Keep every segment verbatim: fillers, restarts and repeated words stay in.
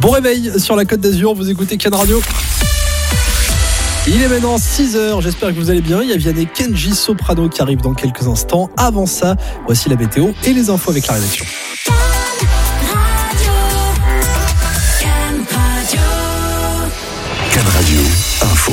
Bon réveil sur la Côte d'Azur, vous écoutez Can Radio. Il est maintenant six heures, j'espère que vous allez bien. Il y a Vianney Kenji Soprano qui arrive dans quelques instants. Avant ça, voici la météo et les infos avec la rédaction. Can Radio Info.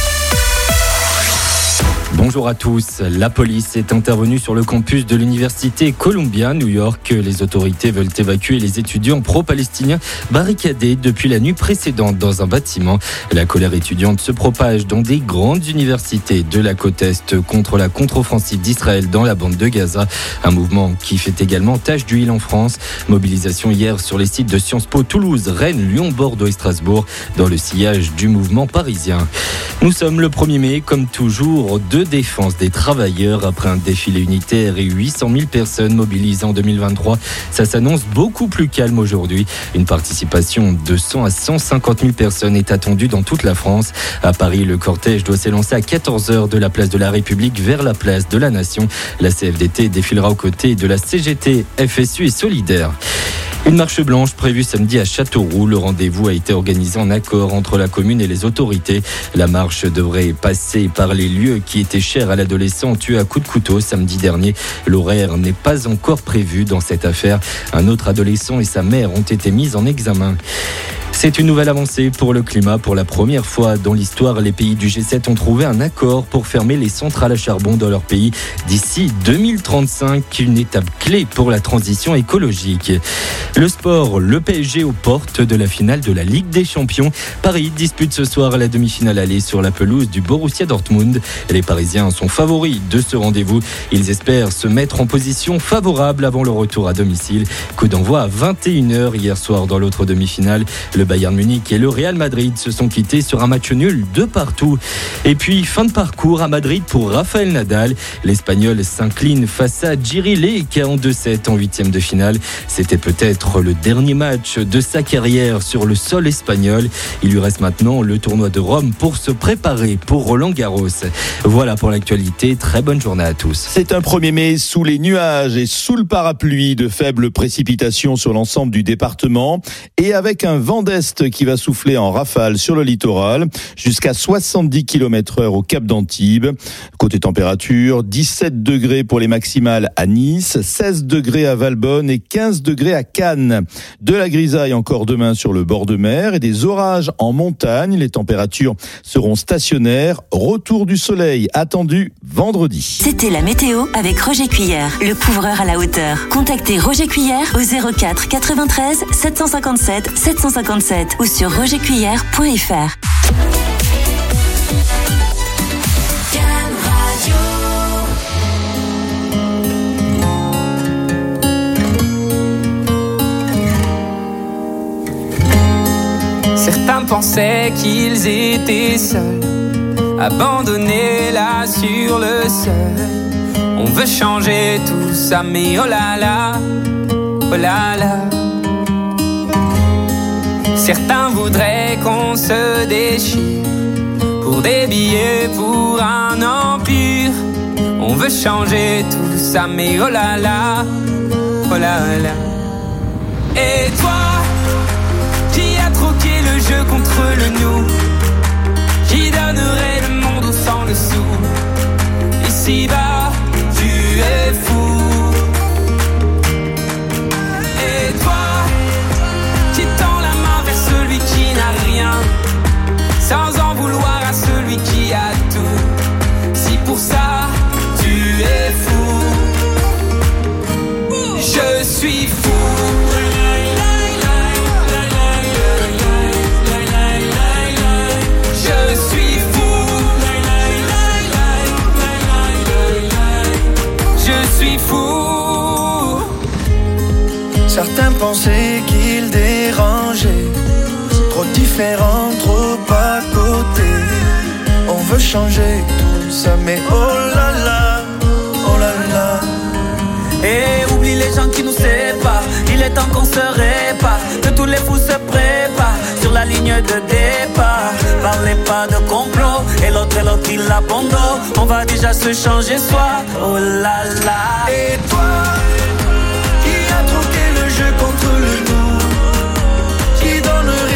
Bonjour à tous. La police est intervenue sur le campus de l'université Columbia, New York. Les autorités veulent évacuer les étudiants pro-palestiniens barricadés depuis la nuit précédente dans un bâtiment. La colère étudiante se propage dans des grandes universités de la côte Est contre la contre-offensive d'Israël dans la bande de Gaza. Un mouvement qui fait également tache d'huile en France. Mobilisation hier sur les sites de Sciences Po, Toulouse, Rennes, Lyon, Bordeaux et Strasbourg dans le sillage du mouvement parisien. Nous sommes le premier mai, comme toujours, de défense des travailleurs après un défilé unitaire et huit cent mille personnes mobilisées en deux mille vingt-trois. Ça s'annonce beaucoup plus calme aujourd'hui. Une participation de cent à cent cinquante mille personnes est attendue dans toute la France. À Paris, le cortège doit s'élancer à quatorze heures de la place de la République vers la place de la Nation. La C F D T défilera aux côtés de la C G T, F S U et Solidaire. Une marche blanche prévue samedi à Châteauroux. Le rendez-vous a été organisé en accord entre la commune et les autorités. La marche devrait passer par les lieux qui étaient chers à l'adolescent tué à coups de couteau samedi dernier. L'horaire n'est pas encore prévu dans cette affaire. Un autre adolescent et sa mère ont été mis en examen. C'est une nouvelle avancée pour le climat. Pour la première fois dans l'histoire, les pays du G sept ont trouvé un accord pour fermer les centrales à charbon dans leur pays d'ici deux mille trente-cinq, une étape clé pour la transition écologique. Le sport, le P S G aux portes de la finale de la Ligue des Champions. Paris dispute ce soir la demi-finale allée sur la pelouse du Borussia Dortmund. Les Parisiens sont favoris de ce rendez-vous. Ils espèrent se mettre en position favorable avant le retour à domicile. Coup d'envoi à vingt et une heures hier soir dans l'autre demi-finale. Le Bayern Munich et le Real Madrid se sont quittés sur un match nul de partout. Et puis, fin de parcours à Madrid pour Rafael Nadal. L'Espagnol s'incline face à Jiří Lek en deux sept en huitième de finale. C'était peut-être le dernier match de sa carrière sur le sol espagnol. Il lui reste maintenant le tournoi de Rome pour se préparer pour Roland Garros. Voilà pour l'actualité. Très bonne journée à tous. C'est un premier mai sous les nuages et sous le parapluie de faibles précipitations sur l'ensemble du département et avec un vent d'est qui va souffler en rafale sur le littoral jusqu'à soixante-dix kilomètres heure au Cap d'Antibes. Côté température, dix-sept degrés pour les maximales à Nice, seize degrés à Valbonne et quinze degrés à Cannes. De la grisaille encore demain sur le bord de mer et des orages en montagne. Les températures seront stationnaires. Retour du soleil attendu vendredi. C'était la météo avec Roger Cuillère, le couvreur à la hauteur. Contactez Roger Cuillère au zéro quatre quatre-vingt-treize sept cent cinquante-sept sept cent cinquante-sept ou sur roger cuillère point f r. Certains pensaient qu'ils étaient seuls, abandonnés là sur le sol. On veut changer tout ça, mais oh là là, oh là là. Certains voudraient qu'on se déchire pour des billets, pour un empire. On veut changer tout ça, mais oh là là, oh là là. Et toi, qui a troqué le jeu contre le nous, qui donnerait le monde au sang dessous. Ici-bas, tu es fou. Et toi, qui tend la main vers celui qui n'a rien, sans en vouloir à celui qui a tout. Si pour ça, tu es fou, je suis fou. Certains pensaient qu'ils dérangeaient, trop différents, trop à côté. On veut changer tout ça, mais oh là là, oh là là. Et oublie les gens qui nous séparent, il est temps qu'on se répare, que tous les fous se préparent sur la ligne de départ. Parlez pas de complot, et l'autre et l'autre il abandonne. On va déjà se changer soi, oh là là. Et toi, qui a troqué le jeu contre le nous, qui donnerait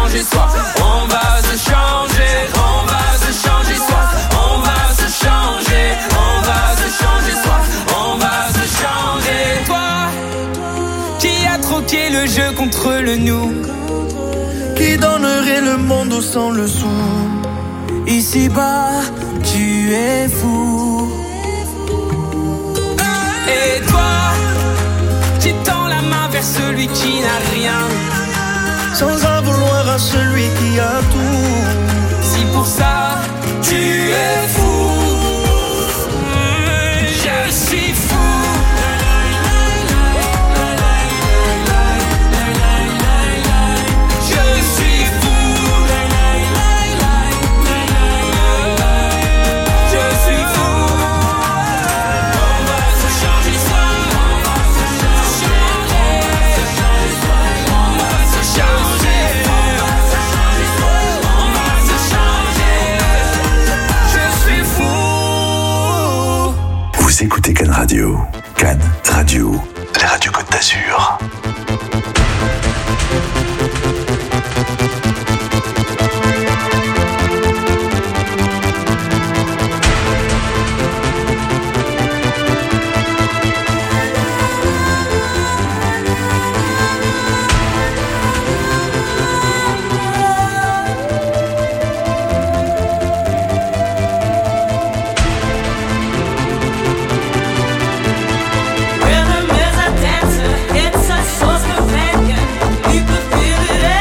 changer, soit on va se changer, on va se changer, soit on va se changer, on va se changer, soit on va se changer. Toi, qui a troqué le jeu contre le nous, qui donnerait le monde sans le sou. Ici-bas, tu es fou. Et toi, qui tends la main vers celui qui n'a rien, sans en vouloir à celui qui a tout. Si pour ça, tu es fou, je suis fou. Écoutez Cannes Radio. Cannes Radio, la radio Côte d'Azur. It's a source of pain. You could feel it.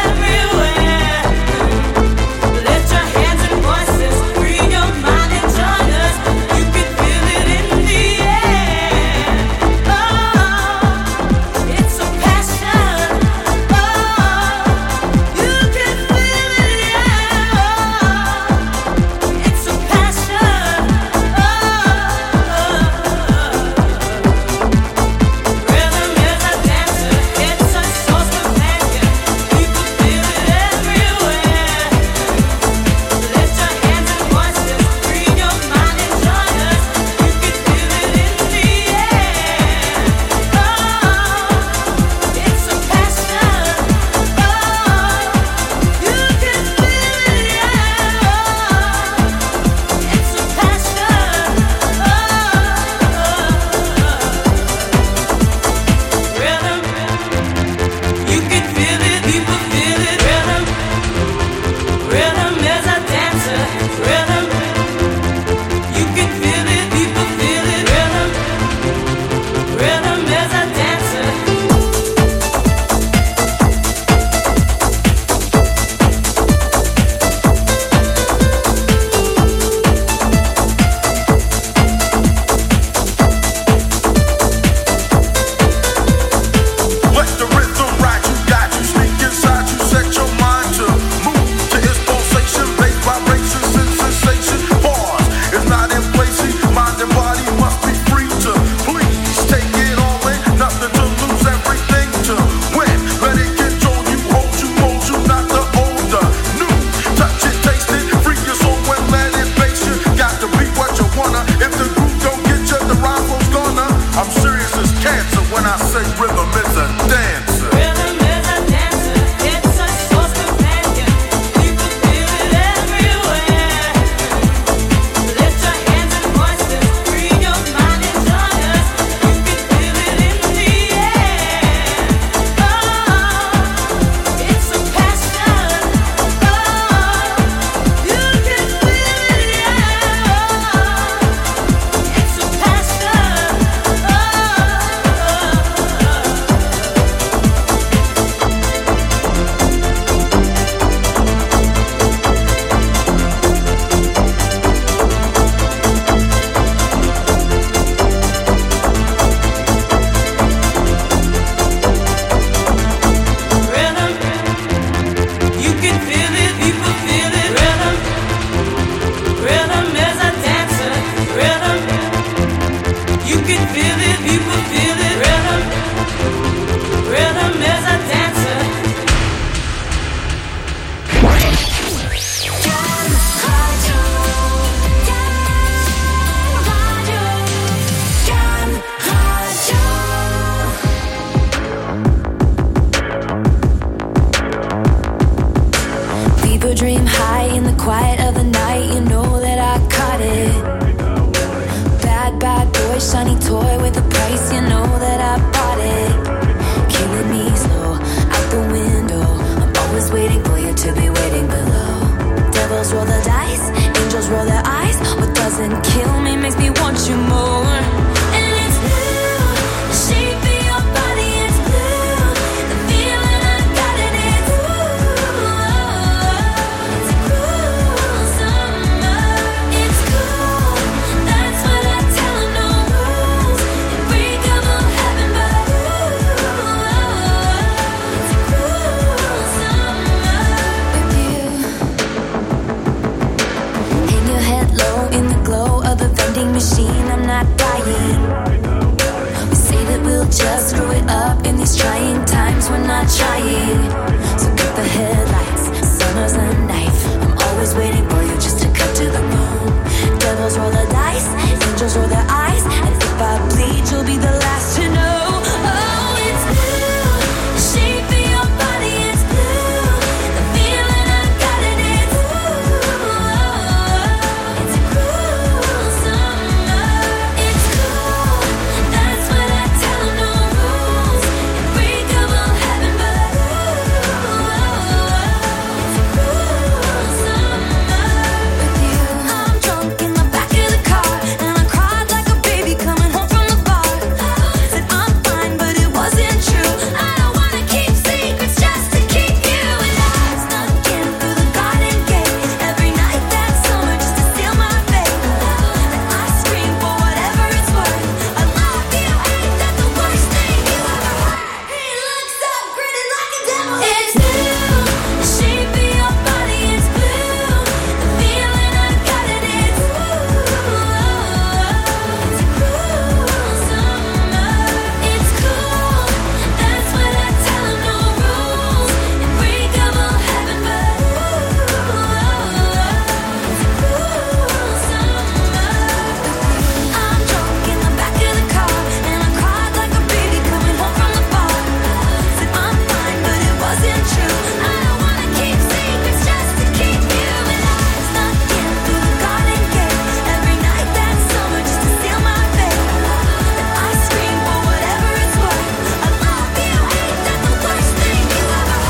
these trying times we're not trying. So get the headlights, summer's a knife. I'm always waiting for you just to cut to the bone. Devils roll the dice, angels roll their eyes. And if I bleed, you'll be the last to know. Oh, it's blue, the shape of your body is blue. The feeling I got it is blue. It's a cruel summer. It's cool, that's what I tell them. No rules, unbreakable heaven, but ooh, it's a cruel summer with you. I'm drunk in the back of the car, and I cried like a baby coming home from the bar. Said I'm fine, but it wasn't true. I don't wanna keep secrets just to keep you. And I snuck in through the garden gate every night that summer just to steal my fate. And I scream for whatever it's worth. I love you, ain't that the worst thing you ever heard? He looks up, grinning like a devil. It's blue, the shape of your body is blue. The feeling I got it is ooh, it's a cruel summer. It's cool, that's what I tell them. No rules, unbreakable heaven, but ooh, it's a cruel summer. I'm drunk in the back of the car, and I cried like a baby coming home from the bar. Said I'm fine, but it wasn't true. I don't wanna keep secrets just to keep you. And I snuck in through the garden gate every night that summer just to steal my fate. And I scream for whatever it's worth. I love you, ain't that the worst thing you ever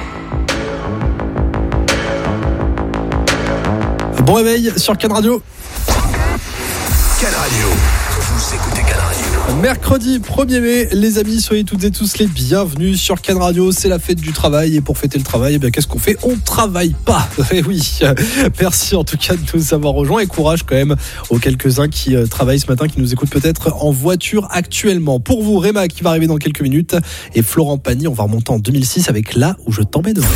heard? Bon réveil sur Can Radio. Can Radio. Vous écoutez Can Radio. Mercredi premier mai, les amis, soyez toutes et tous les bienvenus sur Can Radio. C'est la fête du travail et pour fêter le travail, eh bien, qu'est-ce qu'on fait? On travaille pas. Eh oui, merci en tout cas de nous avoir rejoints et courage quand même aux quelques-uns qui euh, travaillent ce matin, qui nous écoutent peut-être en voiture actuellement. Pour vous, Réma qui va arriver dans quelques minutes et Florent Pagny, on va remonter en deux mille six avec Là où je t'emmènerai.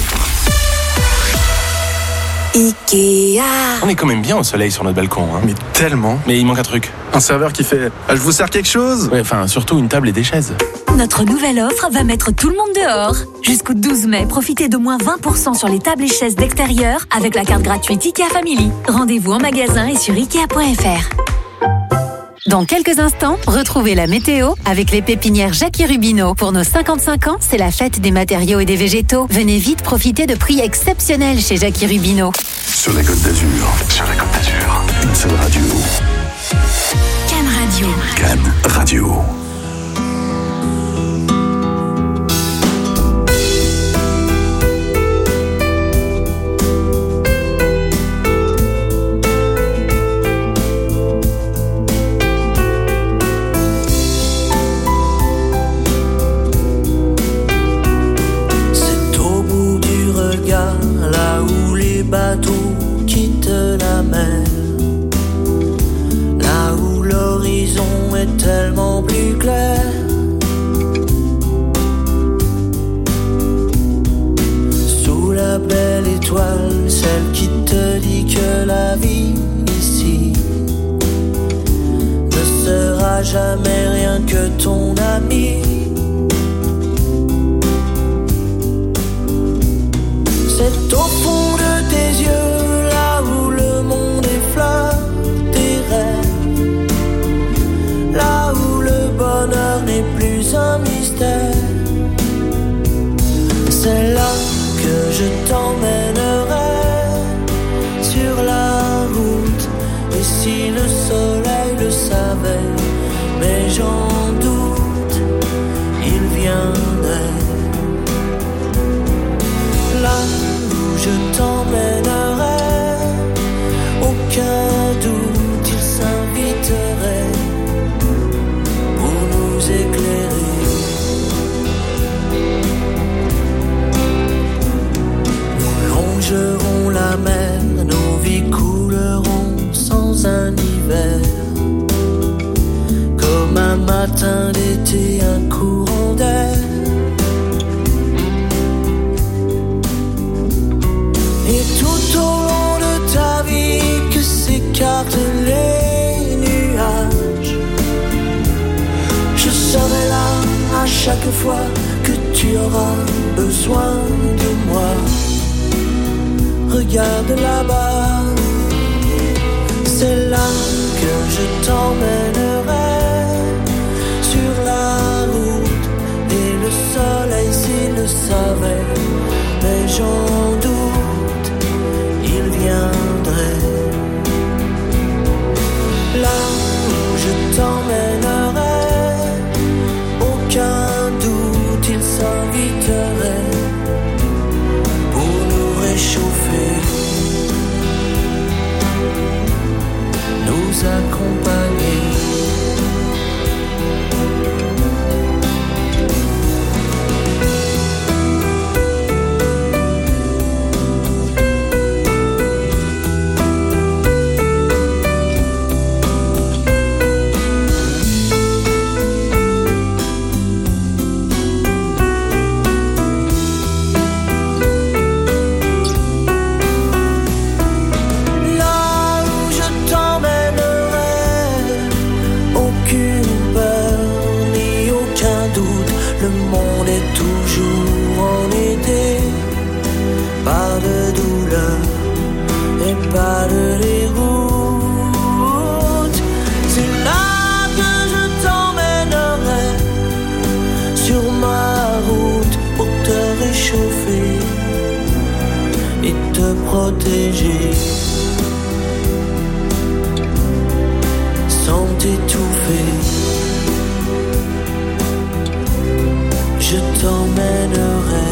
Ikea. On est quand même bien au soleil sur notre balcon, hein. Mais tellement. Mais il manque un truc. Un serveur qui fait ah, je vous sers quelque chose. Ouais, enfin, surtout une table et des chaises. Notre nouvelle offre va mettre tout le monde dehors. Jusqu'au douze mai, profitez de moins vingt pour cent sur les tables et chaises d'extérieur avec la carte gratuite Ikea Family. Rendez-vous en magasin et sur ikea point f r. Dans quelques instants, retrouvez la météo avec les pépinières Jackie Rubino. Pour nos cinquante-cinq ans, c'est la fête des matériaux et des végétaux. Venez vite profiter de prix exceptionnels chez Jackie Rubino. Sur la Côte d'Azur. Sur la Côte d'Azur. Une seule radio. Can Radio. Can Radio. Là où les bateaux quittent la mer, là où l'horizon est tellement plus À chaque fois que tu auras besoin de moi, regarde là-bas, c'est là que je t'emmènerai. Sur la route et le soleil s'il le savait, mais j'en doute, il viendrait. Là où je t'emmènerai, aucun doute il s'inviterait pour nous réchauffer, nous accompagner. Pas de déroute, c'est là que je t'emmènerai sur ma route pour te réchauffer et te protéger sans t'étouffer. Je t'emmènerai.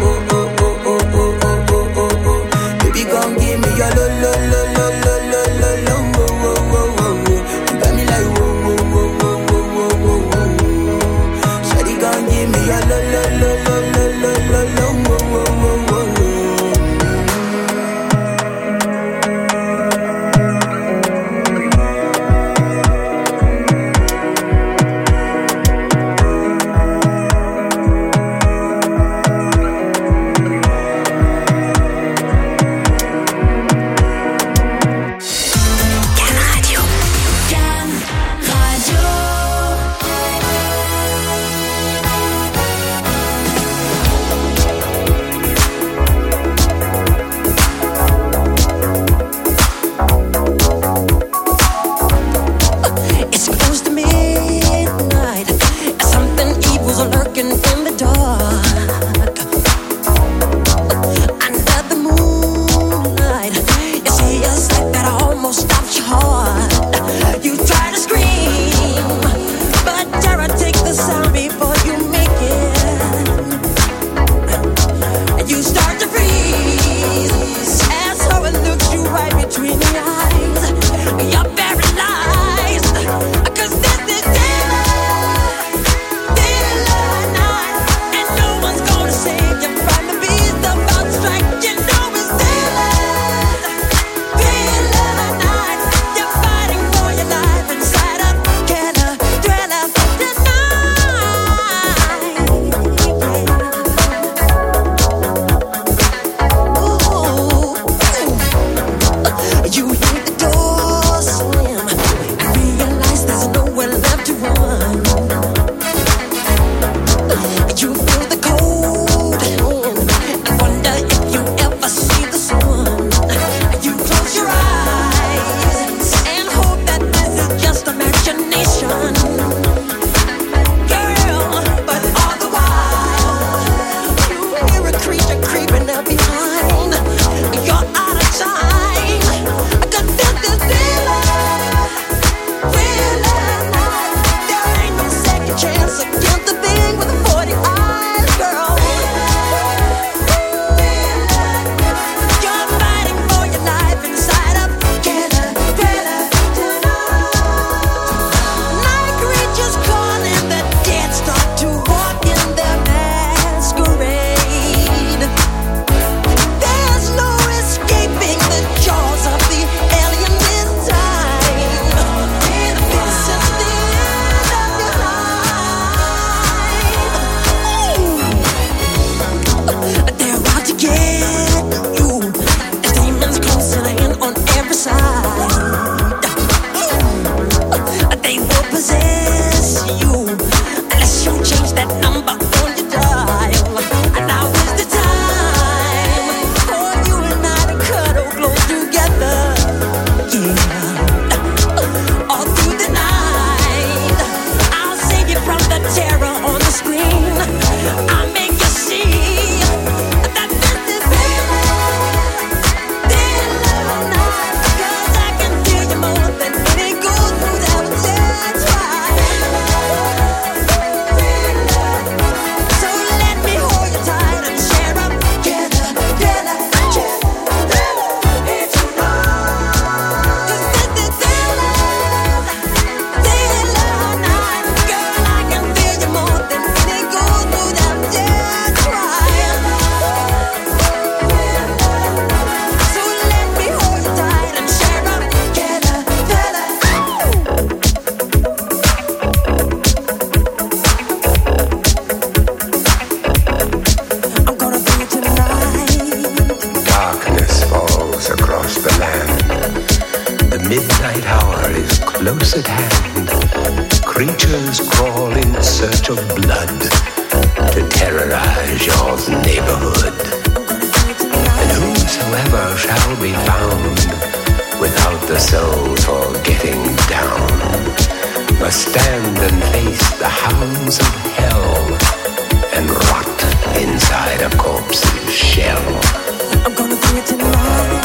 Baby, come give me your lo lo lo lo lo lo lo made the door slam. I realized there's nowhere left to run. You feel the cold hand and wonder if you ever see the sun. You close your eyes and hope that this is just imagination. Girl, but all the while you hear a creature creeping up behind. You're out of time. I could feel this feeling, feeling like there ain't no second chance against the being with the forty eyes, girl. You're fighting for your life inside a killer, thriller tonight. Night creatures calling, the dead start to walk in their masquerade. There's no escaping the jaws of the alien this time. This is the end of your life. Ooh. They're out to get you. There's demons closing in on every side. Ooh. They will possess you unless you change that number on your dial. And now is the time for you and I to cuddle close together. Yeah. All through the night, I'll save you from the terror on the screen. I'll make you see that this is real, real night. 'Cause I can feel you more than any gold would ever touch. So let me hold you tight and share up together, together, together. It's your love. 'Cause this is real love, real love night. Girl, I can feel you more than any gold would ever touch. So let me hold you tight and share up together, together. I'm gonna be tonight. Darkness falls across the land. The midnight hour is close at hand. Creatures crawl in search of blood to terrorize your neighborhood. And whosoever shall be found without the soul for getting down must stand and face the hounds of hell and rot inside a corpse's shell. I'm gonna do it tonight.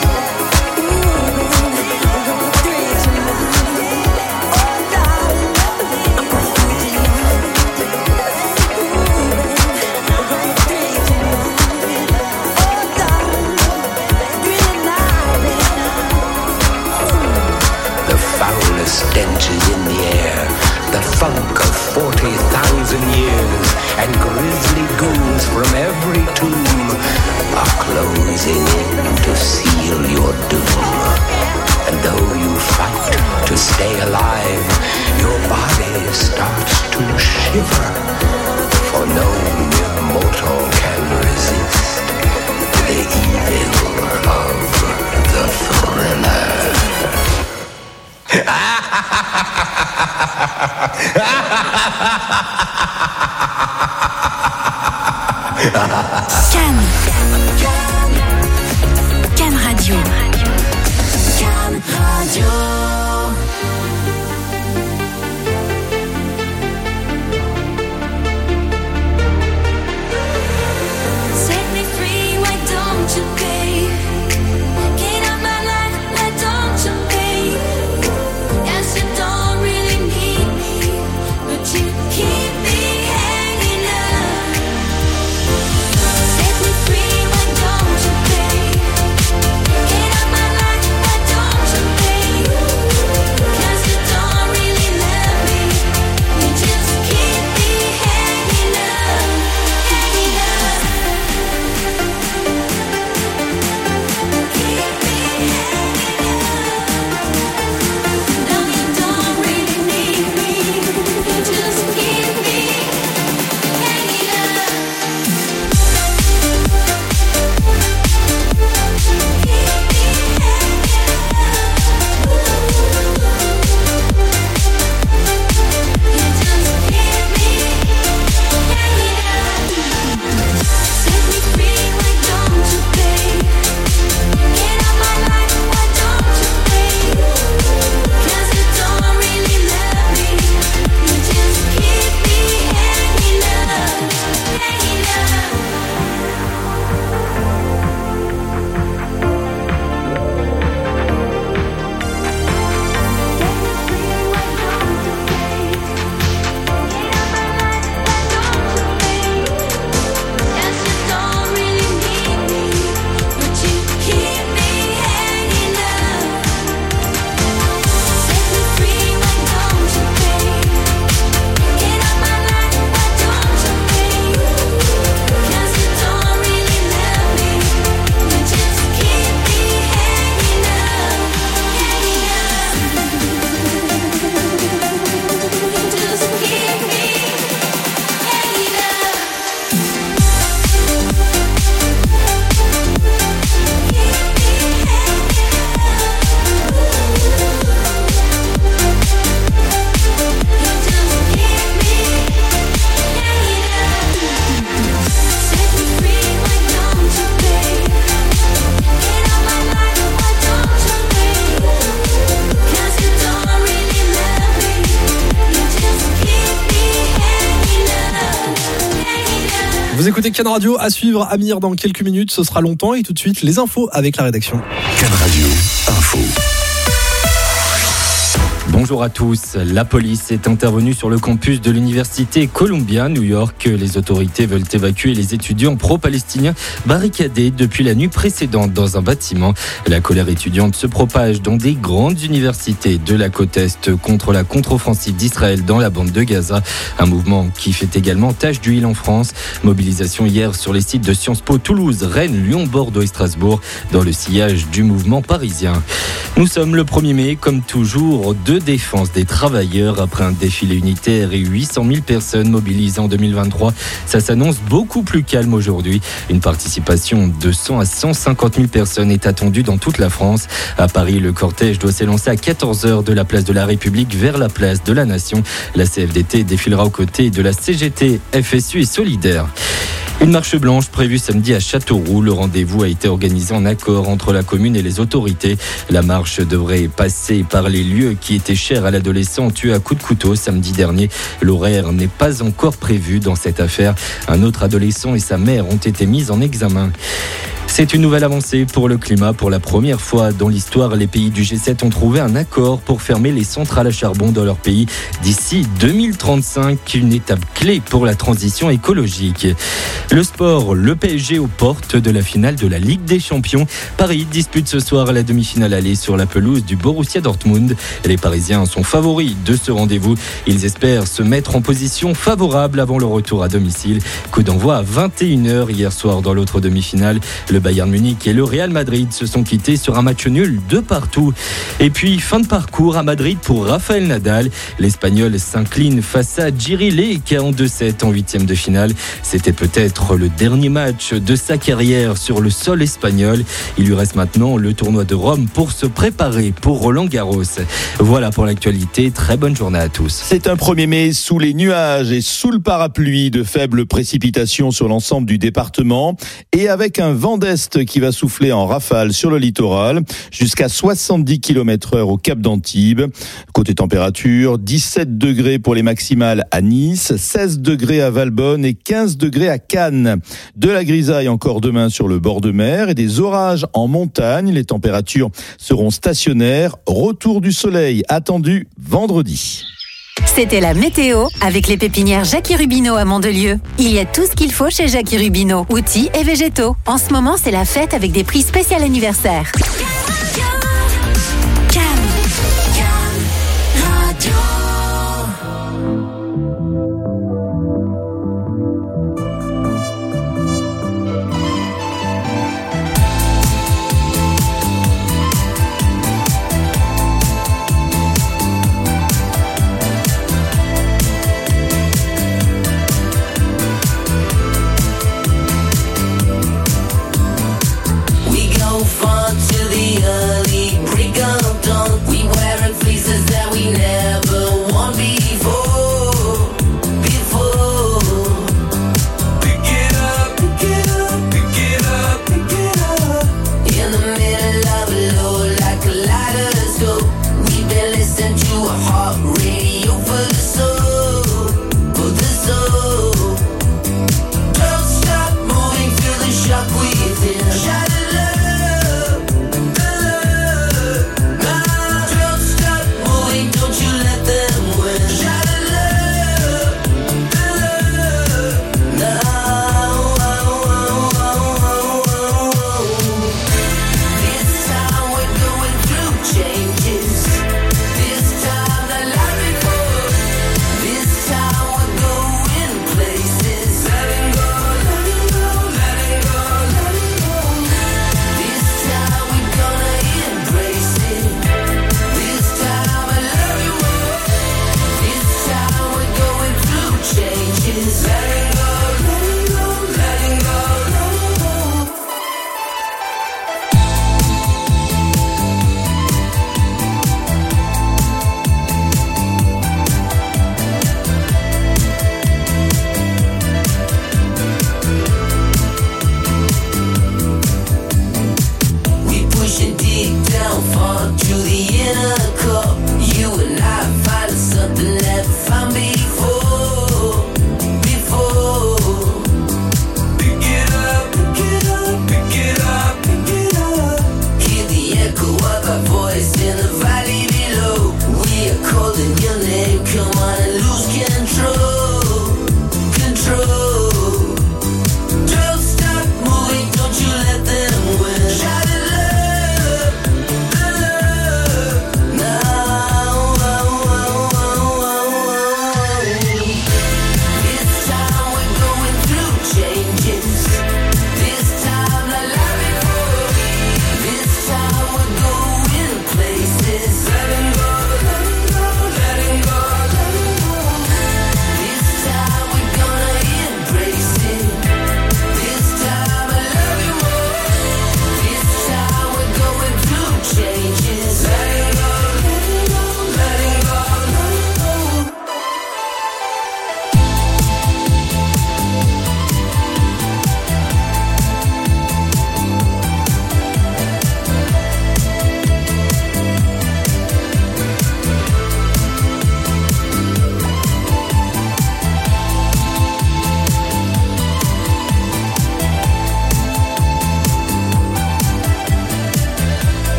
The foulest stench is in the air, the funk of forty thousand years, and grisly ghouls from every tomb are closing in to seal your doom. And though you fight to stay alive, your body starts to shiver, for no mere mortal can resist the evil of the thriller. Cannes. Cannes Radio. Cannes Radio. Set me free, why don't you, babe? Get out my life, why don't you, babe? Yes, you don't really need me, but you keep me hanging up. Set me free, why don't you, babe? Get out my life, why don't you, babe? Vous écoutez Cannes Radio, à suivre Amir dans quelques minutes, ce sera longtemps et tout de suite les infos avec la rédaction. Cannes Radio, info. Bonjour à tous. La police est intervenue sur le campus de l'université Columbia, New York. Les autorités veulent évacuer les étudiants pro-palestiniens barricadés depuis la nuit précédente dans un bâtiment. La colère étudiante se propage dans des grandes universités de la côte Est contre la contre-offensive d'Israël dans la bande de Gaza. Un mouvement qui fait également tache d'huile en France. Mobilisation hier sur les sites de Sciences Po, Toulouse, Rennes, Lyon, Bordeaux et Strasbourg dans le sillage du mouvement parisien. Nous sommes le premier mai, comme toujours, de défense des travailleurs après un défilé unitaire et huit cent mille personnes mobilisées en deux mille vingt-trois. Ça s'annonce beaucoup plus calme aujourd'hui. Une participation de cent à cent cinquante mille personnes est attendue dans toute la France. À Paris, le cortège doit s'élancer à quatorze heures de la place de la République vers la place de la Nation. La C F D T défilera aux côtés de la C G T, F S U et Solidaire. Une marche blanche prévue samedi à Châteauroux. Le rendez-vous a été organisé en accord entre la commune et les autorités. La marche devrait passer par les lieux qui étaient chers à l'adolescent tué à coups de couteau samedi dernier. L'horaire n'est pas encore prévu dans cette affaire. Un autre adolescent et sa mère ont été mis en examen. C'est une nouvelle avancée pour le climat. Pour la première fois dans l'histoire, les pays du G sept ont trouvé un accord pour fermer les centrales à charbon dans leur pays d'ici deux mille trente-cinq, une étape clé pour la transition écologique. Le sport, le P S G aux portes de la finale de la Ligue des Champions. Paris dispute ce soir la demi-finale aller sur la pelouse du Borussia Dortmund. Les Parisiens sont favoris de ce rendez-vous. Ils espèrent se mettre en position favorable avant le retour à domicile. Coup d'envoi à vingt et une heures hier soir dans l'autre demi-finale. Le Bayern Munich et le Real Madrid se sont quittés sur un match nul de partout. Et puis, fin de parcours à Madrid pour Rafael Nadal. L'Espagnol s'incline face à Jiri Leka en deux sept en huitième de finale. C'était peut-être le dernier match de sa carrière sur le sol espagnol. Il lui reste maintenant le tournoi de Rome pour se préparer pour Roland Garros. Voilà pour l'actualité. Très bonne journée à tous. C'est un premier mai sous les nuages et sous le parapluie, de faibles précipitations sur l'ensemble du département et avec un vent d'est qui va souffler en rafale sur le littoral jusqu'à soixante-dix kilomètres heure au Cap d'Antibes. Côté température, dix-sept degrés pour les maximales à Nice, seize degrés à Valbonne et quinze degrés à Cannes. De la grisaille encore demain sur le bord de mer et des orages en montagne. Les températures seront stationnaires. Retour du soleil attendu vendredi. C'était la météo avec les pépinières Jackie Rubino à Mandelieu. Il y a tout ce qu'il faut chez Jackie Rubino, outils et végétaux. En ce moment, c'est la fête avec des prix spécial anniversaire. Far to the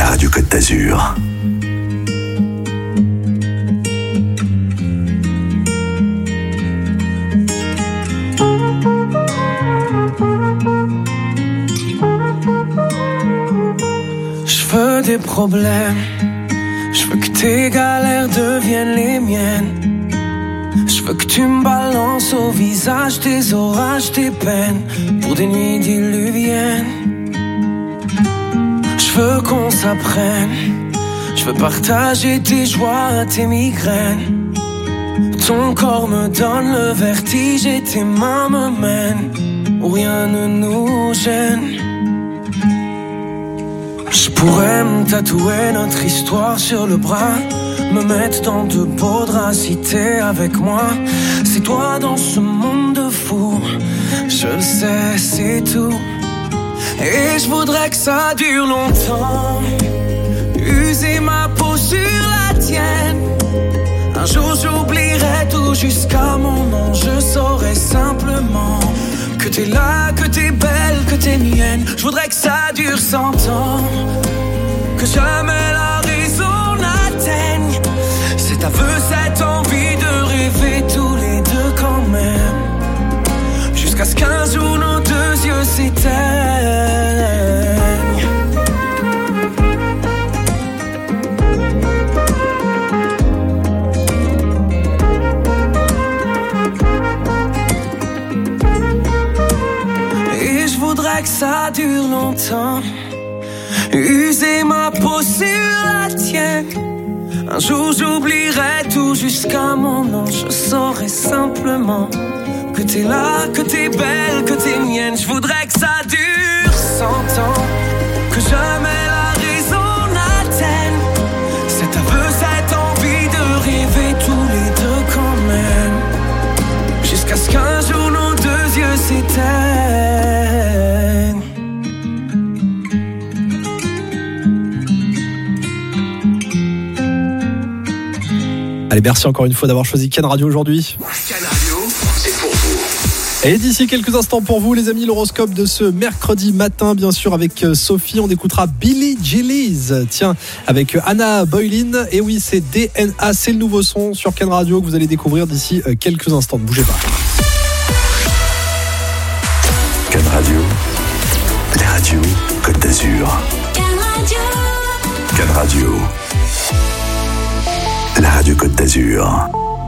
radio Côte d'Azur. Je veux des problèmes, je veux que tes galères deviennent les miennes. Je veux que tu me balances au visage tes orages, tes peines, pour des nuits diluviennes. Je veux qu'on s'apprenne, je veux partager tes joies, tes migraines. Ton corps me donne le vertige et tes mains me mènent où rien ne nous gêne. Je pourrais me tatouer notre histoire sur le bras, me mettre dans de beaux draps si t'es avec moi. C'est toi dans ce monde de fous, je le sais, c'est tout. Et je voudrais que ça dure longtemps, user ma peau sur la tienne. Un jour j'oublierai tout jusqu'à mon nom, je saurai simplement que t'es là, que t'es belle, que t'es mienne. Je voudrais que ça dure cent ans, que jamais la raison n'atteigne cet aveu, cette envie de rêver tous les deux quand même, jusqu'à ce qu'un jour nos deux yeux s'éteignent. Et je voudrais que ça dure longtemps, user ma peau sur la tienne. Un jour j'oublierai tout jusqu'à mon nom, je saurai simplement que t'es là, que t'es belle, que t'es mienne. Je voudrais que ça dure cent ans, que jamais la raison n'atteigne cet aveu, cette envie de rêver tous les deux quand même, jusqu'à ce qu'un jour nos deux yeux s'éteignent. Allez, merci encore une fois d'avoir choisi Can Radio aujourd'hui. Can Radio, c'est pour vous. Et d'ici quelques instants pour vous, les amis, l'horoscope de ce mercredi matin, bien sûr, avec Sophie. On écoutera Billie Jean, tiens, avec Anna Boylin. Et oui, c'est D N A, c'est le nouveau son sur Can Radio que vous allez découvrir d'ici quelques instants. Ne bougez pas. Can Radio, les radios Côte d'Azur. Can Radio. Can Radio, la radio Côte d'Azur.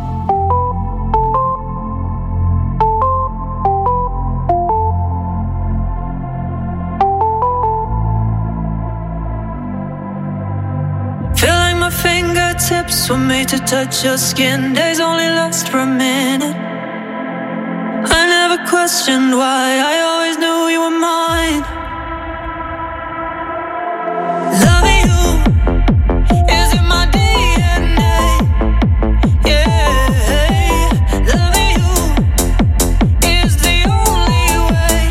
Feel like my fingertips were made to touch your skin. Days only last for a minute. I never questioned why, I always knew you were mine. Loving you is in my D N A. Yeah, loving you is the only way.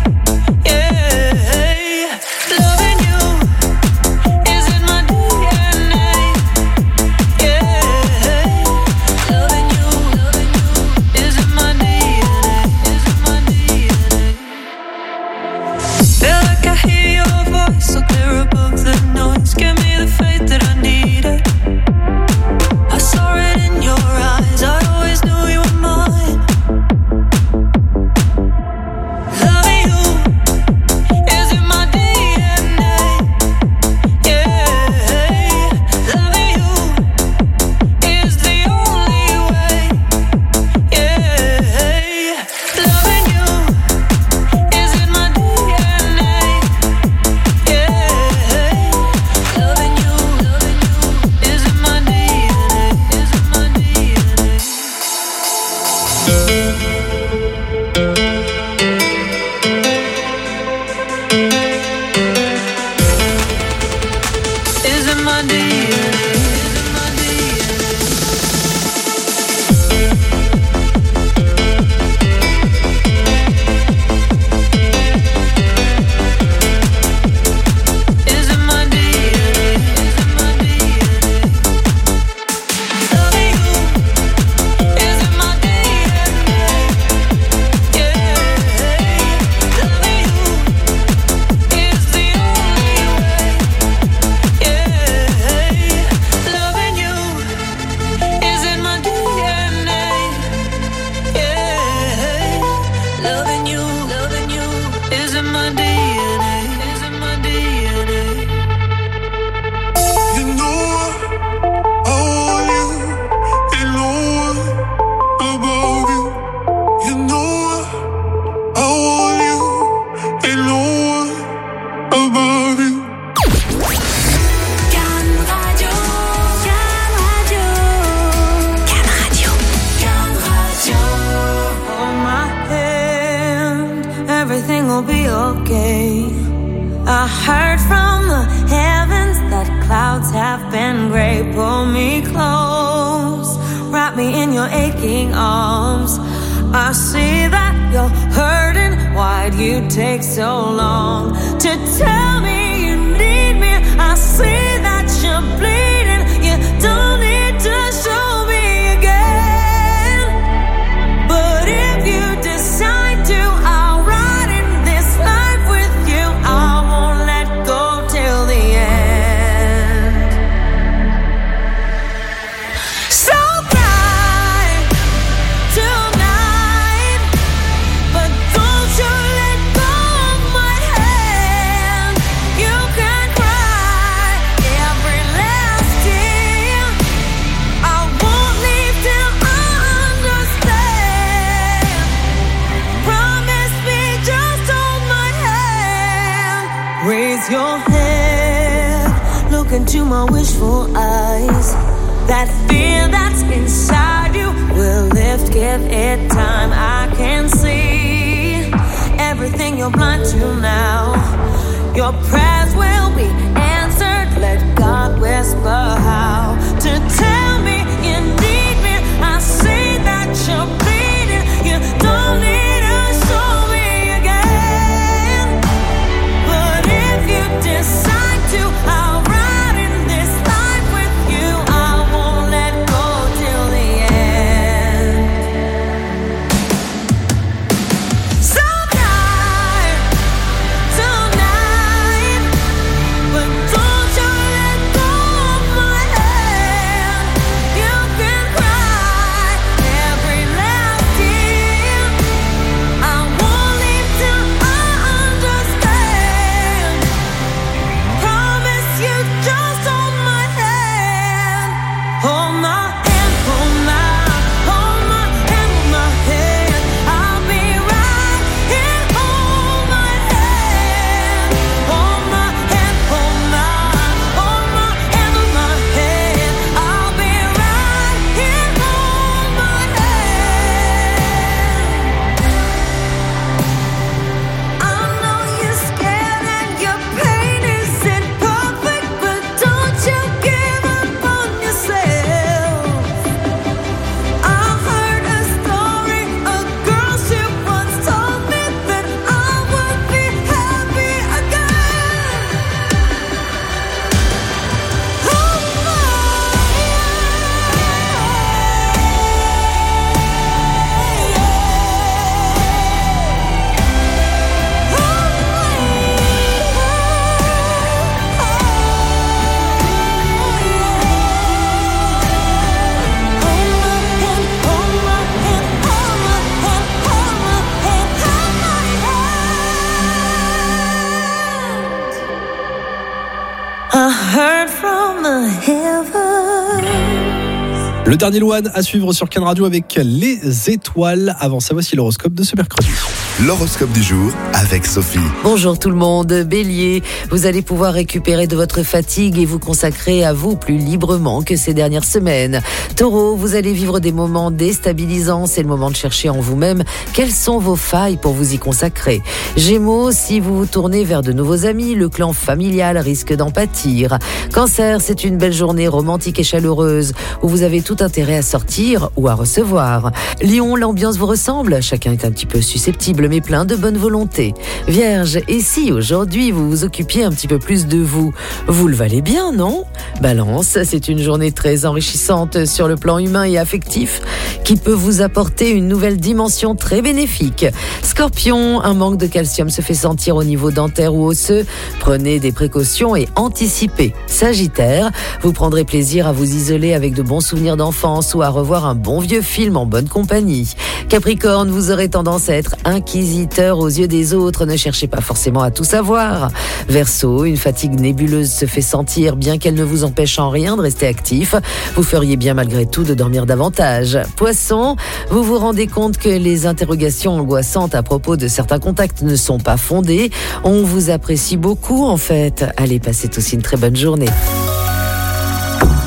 Yeah, loving you is in my D N A. Yeah, loving you, loving you is in my D N A. Feel like I hear your voice so clear above the noise. Give me the faith that I needed. I saw it in your eyes, I always knew you were mine. Loving you is in my D N A. Yeah, loving you is the only way. Yeah, loving you is in my D N A. Yeah, loving you, loving you is in my D N A, is in my D N A. Is in my D N A, is in my D is in my D N A, is in my D N A. Loving you is in my D N A. will be okay. I heard from the heavens that clouds have been gray. Pull me close, wrap me in your aching arms. I see that you're hurting. Why'd you take so long to tell me you need me? I see that you're bleeding. You don't need to show me again. But if you decide to, I'll ride in this life with you. I won't let go till the end. So cry tonight, but don't you let go of my hand. You can cry every last tear. I won't leave till I understand. Promise me, just hold my hand. Raise your head, look into my wishful eyes. That fear that's inside you will lift, give it time. I can see everything you're blind to now. Your prayers will be answered. Let God whisper how to tell me you need me. I see that you're bleeding. You don't need to show me again. But if you decide to, I'll ride in this life with you. I won't let go till the end. So die tonight, but don't you let go of my hand. You can cry every last tear. I won't leave till I understand. Promise you, just hold my hand. Hold my hand, hold my, hold my hand, hold my hand. I'll be right here. Hold my hand, hold my hand, hold my, hold my hand, hold my hand. I'll be right here. Hold my hand. I know you're scared and your pain isn't perfect, but don't you give up on yourself. I heard a story, a girl she once told me that I would be happy again. Hold my I heard from the heavens. Le dernier Louane à suivre sur Can Radio avec les étoiles. Avant ça, voici l'horoscope de ce mercredi. L'horoscope du jour avec Sophie. Bonjour tout le monde, Bélier, vous allez pouvoir récupérer de votre fatigue et vous consacrer à vous plus librement que ces dernières semaines. Taureau, vous allez vivre des moments déstabilisants, c'est le moment de chercher en vous-même quelles sont vos failles pour vous y consacrer. Gémeaux, si vous vous tournez vers de nouveaux amis, le clan familial risque d'en pâtir. Cancer, c'est une belle journée romantique et chaleureuse où vous avez tout intérêt à sortir ou à recevoir. Lion, l'ambiance vous ressemble, chacun est un petit peu susceptible mais plein de bonne volonté. Vierge, et si aujourd'hui vous vous occupiez un petit peu plus de vous, vous le valez bien, non? Balance, c'est une journée très enrichissante sur le plan humain et affectif qui peut vous apporter une nouvelle dimension très bénéfique. Scorpion, un manque de calcium se fait sentir au niveau dentaire ou osseux. Prenez des précautions et anticipez. Sagittaire, vous prendrez plaisir à vous isoler avec de bons souvenirs d'enfance ou à revoir un bon vieux film en bonne compagnie. Capricorne, vous aurez tendance à être inquiétant inquisiteur aux yeux des autres, ne cherchez pas forcément à tout savoir. Verseau, une fatigue nébuleuse se fait sentir, bien qu'elle ne vous empêche en rien de rester actif. Vous feriez bien malgré tout de dormir davantage. Poisson, vous vous rendez compte que les interrogations angoissantes à propos de certains contacts ne sont pas fondées. On vous apprécie beaucoup en fait. Allez, passez aussi une très bonne journée.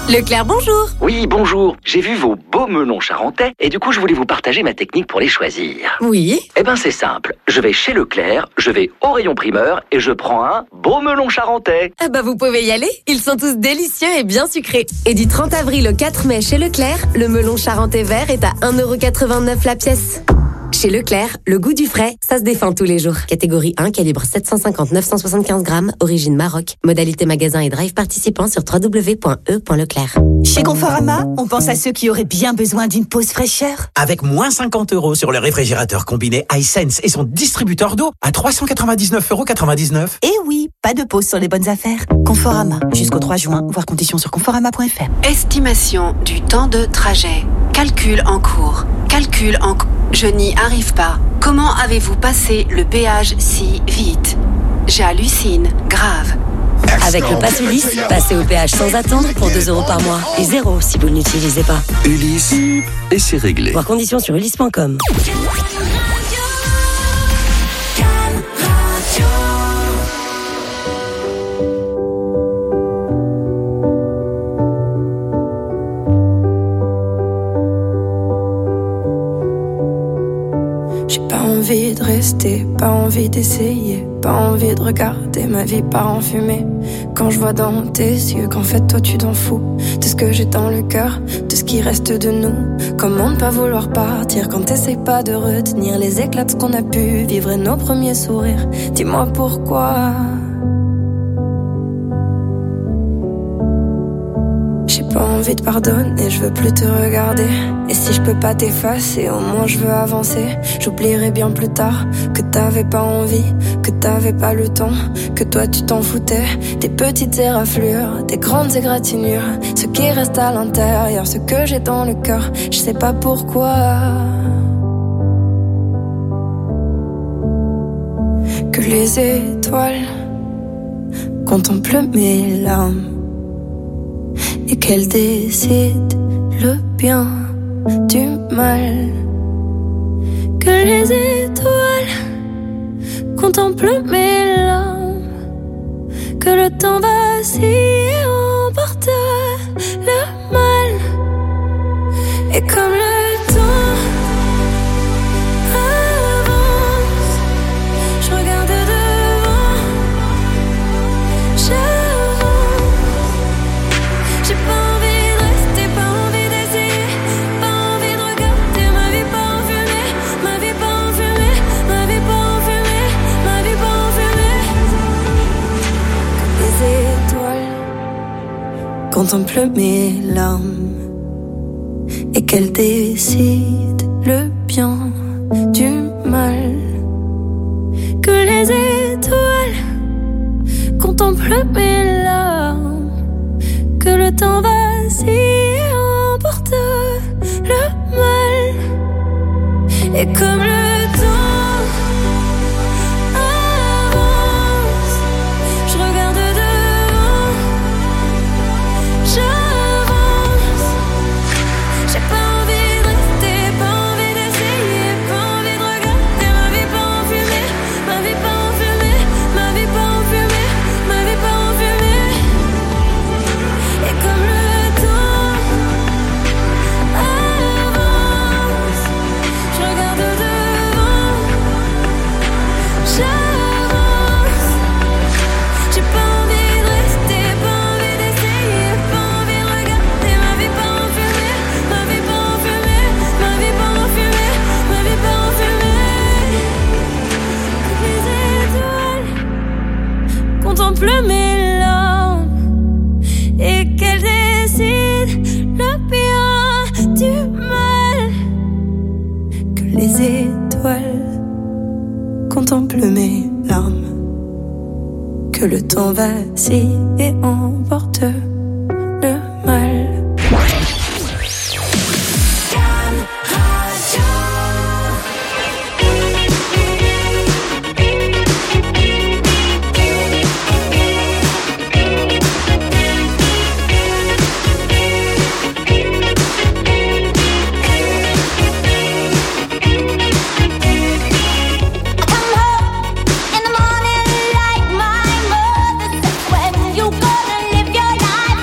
Leclerc, bonjour. Oui, bonjour. J'ai vu vos beaux melons charentais et du coup, je voulais vous partager ma technique pour les choisir. Oui. Eh ben, c'est simple. Je vais chez Leclerc, je vais au rayon primeur et je prends un beau melon charentais. Ah bah vous pouvez y aller, ils sont tous délicieux et bien sucrés. Et du trente avril au quatre mai chez Leclerc, le melon charentais vert est à un euro quatre-vingt-neuf la pièce. Chez Leclerc, le goût du frais, ça se défend tous les jours. Catégorie un, calibre sept cent cinquante à neuf cent soixante-quinze grammes, origine Maroc. Modalité magasin et drive participant sur w w w point e point leclerc. Chez Conforama, on pense à ceux qui auraient bien besoin d'une pause fraîcheur. Avec moins cinquante euros sur le réfrigérateur combiné iSense et son distributeur d'eau à trois cent quatre-vingt-dix-neuf euros quatre-vingt-dix-neuf. Et oui, pas de pause sur les bonnes affaires. Conforama, jusqu'au trois juin, voir conditions sur conforama point f r. Estimation du temps de trajet. Calcul en cours. Calcul en cours. Je n'y arrive pas. Comment avez-vous passé le péage si vite? J'hallucine. Grave. Avec le pass Ulysse, passez au péage sans attendre pour deux euros par mois. Et zéro si vous ne l'utilisez pas. Ulysse, et c'est réglé. Voir conditions sur ulysse point com. J'ai pas envie de rester, pas envie d'essayer, pas envie de regarder ma vie part en fumée. Quand je vois dans tes yeux qu'en fait toi tu t'en fous de ce que j'ai dans le cœur, de ce qui reste de nous. Comment ne pas vouloir partir quand t'essayes pas de retenir les éclats de ce qu'on a pu vivre et nos premiers sourires. Dis-moi pourquoi. J'ai pas envie de pardonner, je veux plus te regarder. Et si je peux pas t'effacer, au moins je veux avancer. J'oublierai bien plus tard que t'avais pas envie, que t'avais pas le temps, que toi tu t'en foutais. Des petites éraflures, des grandes égratignures, ce qui reste à l'intérieur, ce que j'ai dans le cœur, je sais pas pourquoi. Que les étoiles contemplent mes larmes et qu'elle décide le bien du mal. Que les étoiles contemplent mes larmes, que le temps vacille et emporte le mal. Et comme le temps avance, je regarde devant, j'avance. J'ai pas envie de rester, pas envie d'essayer, pas envie de regarder ma vie pas en fumée, ma vie pas en fumée, ma vie pas en fumée, ma vie pas en fumée. Les étoiles contemplent mes larmes et qu'elles décident le bien du mal. Que les étoiles contemplent mes larmes, que le temps vacille et emporte le mal. Et comme le temps avance, je regarde devant, j'avance. J'ai pas envie de rester, pas envie d'essayer, pas envie de regarder ma vie pas en fumée, ma vie pas en fumée, ma vie pas en fumée, ma vie pas en fumée. Et comme le temps avance, je regarde devant, j'avance. J'ai pas envie de rester, pas envie d'essayer, pas envie de regarder ma vie pas en fumée, ma vie pas en fumée, ma vie pas en fumée, ma vie pas en fumée. Les étoiles contemplent mes larmes et qu'elles décident le bien du mal. Que les étoiles contemplent mes larmes, que le temps vacille et emporte le mal. In the morning, like my mother said, when you gonna live your life?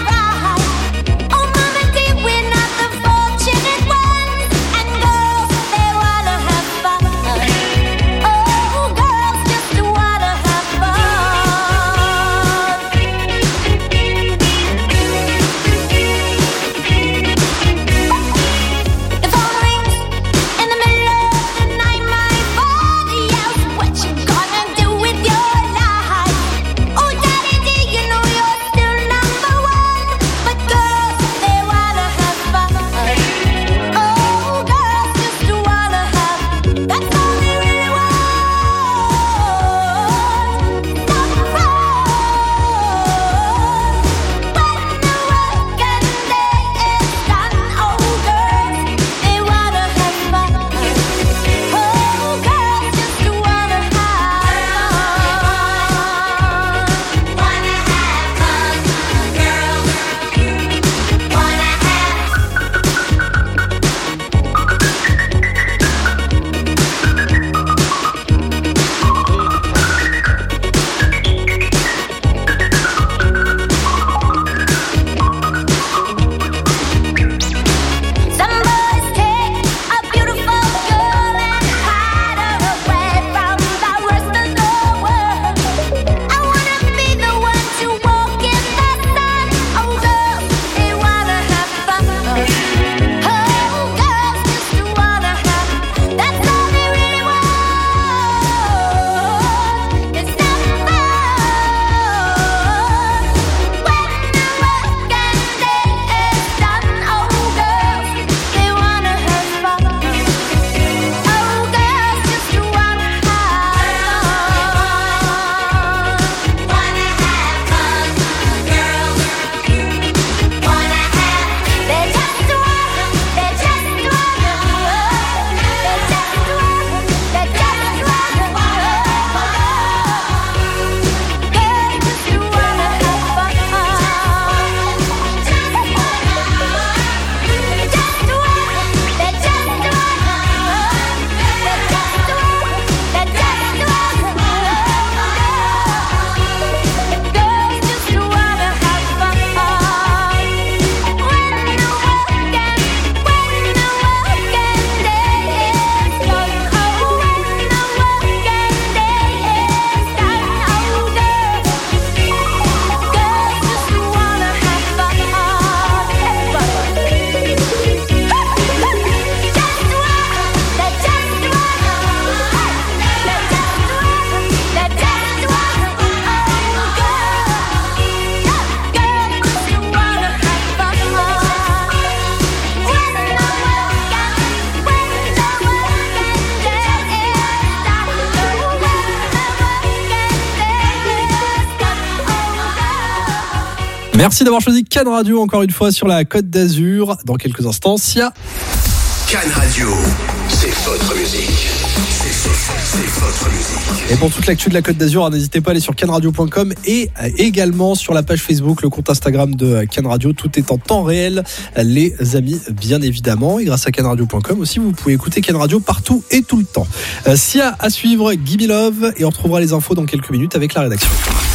Merci d'avoir choisi Cannes Radio encore une fois sur la Côte d'Azur. Dans quelques instants, Sia. Cannes Radio, c'est votre musique. C'est, c'est, c'est votre musique. Et pour toute l'actu de la Côte d'Azur, n'hésitez pas à aller sur cannes radio point com et également sur la page Facebook, le compte Instagram de Cannes Radio. Tout est en temps réel, les amis, bien évidemment. Et grâce à cannes radio point com aussi, vous pouvez écouter Cannes Radio partout et tout le temps. Euh, Sia à suivre, Give Me Love, et on retrouvera les infos dans quelques minutes avec la rédaction.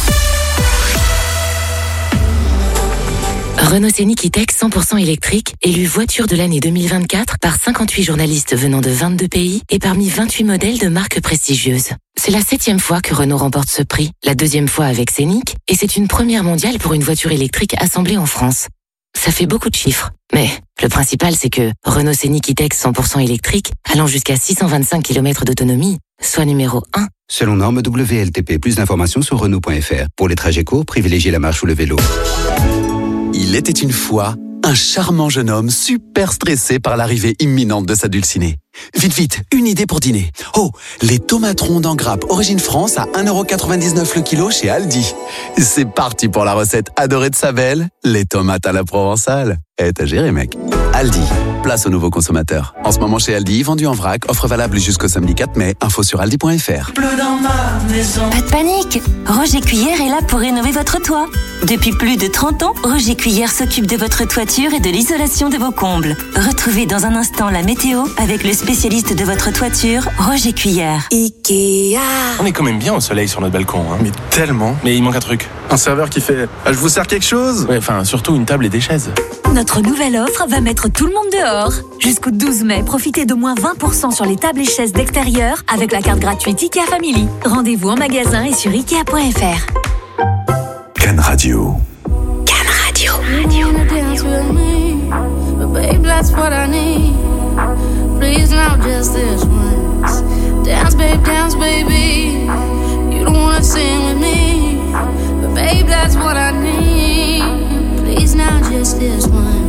Renault Scénic E-Tech cent pour cent électrique, élu voiture de l'année deux mille vingt-quatre par cinquante-huit journalistes venant de vingt-deux pays et parmi vingt-huit modèles de marques prestigieuses. C'est la septième fois que Renault remporte ce prix, la deuxième fois avec Scénic, et c'est une première mondiale pour une voiture électrique assemblée en France. Ça fait beaucoup de chiffres, mais le principal c'est que Renault Scénic E-Tech cent pour cent électrique, allant jusqu'à six cent vingt-cinq kilomètres d'autonomie, soit numéro un. Selon norme W L T P, plus d'informations sur Renault point F R. Pour les trajets courts, privilégiez la marche ou le vélo. Il était une fois un charmant jeune homme super stressé par l'arrivée imminente de sa dulcinée. Vite, vite, une idée pour dîner. Oh, les tomates rondes en grappe Origine France à un euro quatre-vingt-dix-neuf le kilo chez Aldi. C'est parti pour la recette adorée de sa belle, les tomates à la provençale. Eh, t'as géré, mec. Aldi, place aux nouveaux consommateurs. En ce moment chez Aldi, vendu en vrac, offre valable jusqu'au samedi quatre mai, info sur aldi point F R. Bleu dans ma maison. Pas de panique, Roger Cuillère est là pour rénover votre toit. Depuis plus de trente ans, Roger Cuillère s'occupe de votre toiture et de l'isolation de vos combles. Retrouvez dans un instant la météo avec le spécialiste de votre toiture, Roger Cuillère. Ikea. On est quand même bien au soleil sur notre balcon. Hein. Mais tellement. Mais il manque un truc. Un serveur qui fait ah, « Je vous sers quelque chose ?» Ouais, enfin, surtout une table et des chaises. Notre nouvelle offre va mettre tout le monde dehors. Jusqu'au douze mai, profitez d'au moins vingt pour cent sur les tables et chaises d'extérieur avec la carte gratuite IKEA Family. Rendez-vous en magasin et sur ikea point F R. Cannes Radio. Cannes Radio. You wanna dance with me, but babe, that's what I need. Please, now just this once. Dance, babe, dance, baby. You don't wanna sing with me, but babe, that's what I need. Please, now just this once.